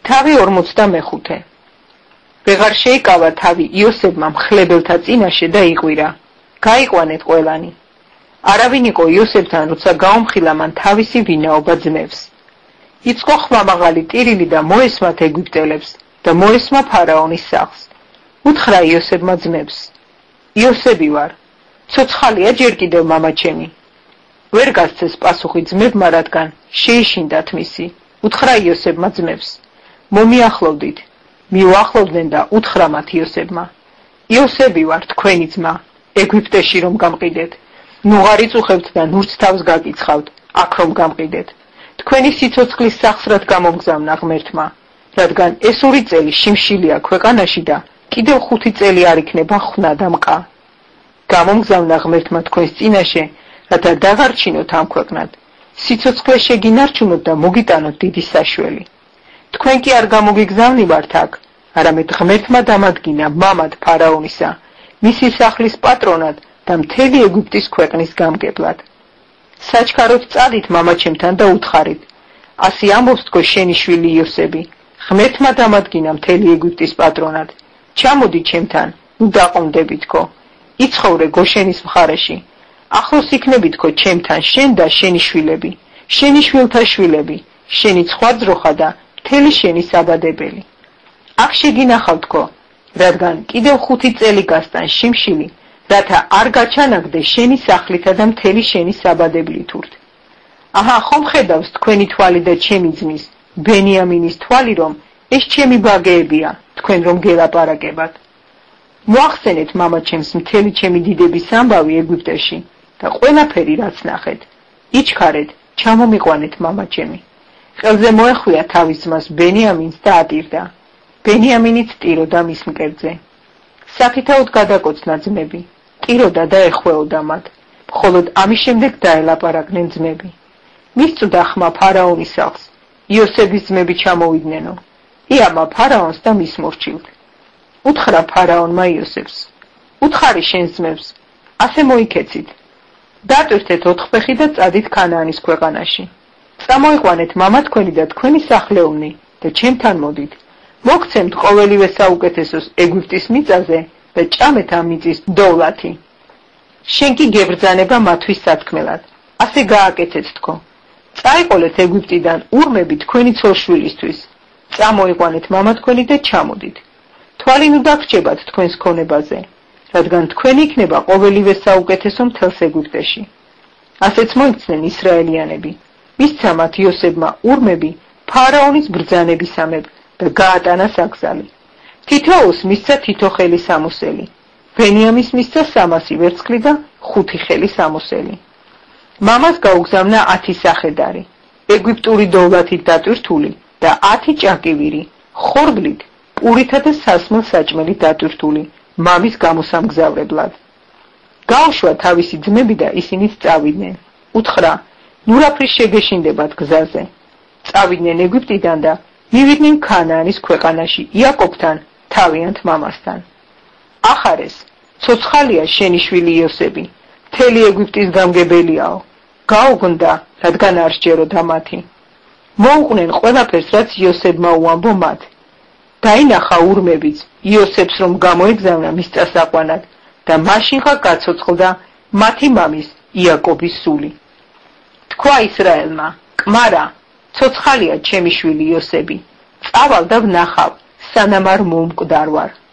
თავი 45. ვეღარ შეიკავა თავი იოსებმა მხლებელთა წინაშე და იყვირა. გაიყვანეთ ყველანი. არავინ იყო იოსებთან, როცა გაუმხილა მან თავისი ვინაობა ძმებს. იწყო ხვამაღალი ტირილი და მოესმათ ეგვიპტელებს და მოესმა ფარაონის სახლს. უთხრა იოსებმა ძმებს: იოსები ვარ, ცოცხალია ჯერ კიდევ მამაჩემი. ვერ გასცეს პასუხი ძმებმა, რადგან შეიშინდათ მისი. უთხრა იოსებმა ძმებს: მომიახლოვდით. მიუახლოვდნენ და უთხრა მათ იოსებმა: იოსები ვარ, თქვენი ძმა, ეგვიპტეში რომ გამყიდეთ. ნუ ღარ იწუხებთ და ნურც თავს გაკიცხავთ, აქ რომ გამყიდეთ. თქვენი სიცოცხლის სახსრად გამომგზავნა ღმერთმა, რადგან ეს 2 წელი შიმშილია ქვეყანაში და კიდევ 5 წელი არ იქნება ხნა და მყა. გამომგზავნა ღმერთმა თქვენს წინაშე, რათა დაღარჩინოთ ამ ქვეყნად. სიცოცხლე შეგინარჩუნოთ და მოგიტანოთ დიდი საშველი. თქვენ კი არ გამოგიგზავნივართ აქ, არამედ ღმერთმა დამადგინა მამად ფარაონისა, მისი სახლის პატრონად და მთელი ეგვიპტის ქვეყნის გამგებლად. საჩქაროდ წადით მამაჩემთან და უთხარით: ასე ამბობს თქო შენი შვილი იოსები, ღმერთმა დამადგინა მთელი ეგვიპტის პატრონად. ჩამოდი ჩემთან, ნუ დაყრდები თქო. იცხოვრე გოშენის მხარეში. ახლოს იქნები თქო ჩემთან შენ და შენი შვილები, შენი შვილთა შვილები, შენი ცხვალძროხა და მთელი შენი საბადებელი. აქ შეგინახავ თქო, რადგან კიდევ 5 წელი გასტან შიმშილი, რათა არ გაჩანაგდე შენი სახლითა და მთელი შენი საბადებლით ურთ. აჰა, ხომ ხედავს თქვენი თვალი და ჩემი ძმის, ბენიამინის თვალი, რომ ეს ჩემი ბაგეებია, თქვენ რომ გელაპარაკებათ. მოახსენეთ მამაჩემს მთელი ჩემი დიდების ამბავი ეგვიპტეში და ყველაფერი რაც ნახეთ. იჩქარეთ, ჩამომიყვანეთ მამაჩემი. ყელზე მოეხვია თავის ძმას ბენიამინს და ატირდა. ბენიამინიც ტიროდა მის მკერდზე. საფითაოდ გადაკოცნა ძმები, ტიროდა და ეხვეოდა მათ. მხოლოდ ამის შემდეგ დაელაპარაკნენ ძმები. მისწვდა ხმა ფარაონის სახლს. იოსების ძმები ჩამოვიდნენ. იამა ფარაონს და მის მორჩილთ. უთხრა ფარაონმა იოსებს: უთხარი შენს ძმებს, ასე მოიქეცით. დატვირთეთ 4 ფეხი და წადით ქანაანის ქვეყანაში. წამოიყვანეთ მამა თქვენი და თქვენი სახლეულნი და ჩემთან მოდით. მოგცემთ ყოველივე საუკეთესოს ეგვიპტის მიწაზე და ჭამეთ ამ მიწის დოვლათი. შენ კი გებრძანება მათთვის სათქმელად. ასე გააკეთეთ თქო. წაიყოლეთ ეგვიპტიდან ურმები თქვენი ცოლშვილისთვის. წამოიყვანეთ მამა თქვენი და ჩამოდით. თვალი ნუ დაგრჩებათ თქვენს ქონებაზე, რადგან თქვენი იქნება ყოველივე საუკეთესო მთელს ეგვიპტეში. ასეც მოიქცნენ ისრაელიანები. მისცა მათ იოსებმა ურმები ფარაონის ბრძანებისამებ და გაატანა საგზალი. თითოეულს მისცა თითო ხელი სამოსელი. ბენიამის მისცა 300 ვერცხლი და 5 ხელი სამოსელი. მამას გაუგზავნა 10 სახედარი, ეგვიპტური დოვლათით დატვირთული და 10 ჭაკივირი, ხორბლით, პურითა და სასმელ საჭმელით დატვირთული, მამის გამოსამგზავრებლად. გაუშვა თავისი ძმები და ისინიც წავიდნენ. უთხრა: ნურაფრის შეგეშინდებათ გზაზე. წავიდნენ ეგვიპტიდან და მივიდნენ ქანაანის ქვეყანაში იაკობთან, თავიანთ მამასთან. ახარეს, ცოცხალია შენი შვილი იოსები, მთელი ეგვიპტის გამგებელიაო. გაუგნდა, რადგან არ სჯეროდა მათი. მოუყვნენ ყველაფერს, რაც იოსებმა უამბო მათ. დაინახა ურმებიც იოსებს, რომ გამოეგზავნა მის წასაყვანად და მაშინღა გაცოცხლდა მათი მამის იაკობის სული. თქვა ისრაელმა: კმარა, ცოცხალია ჩემი შვილი იოსები, წავალ და ვნახავ, სანამ არ მომკვდარ ვარ.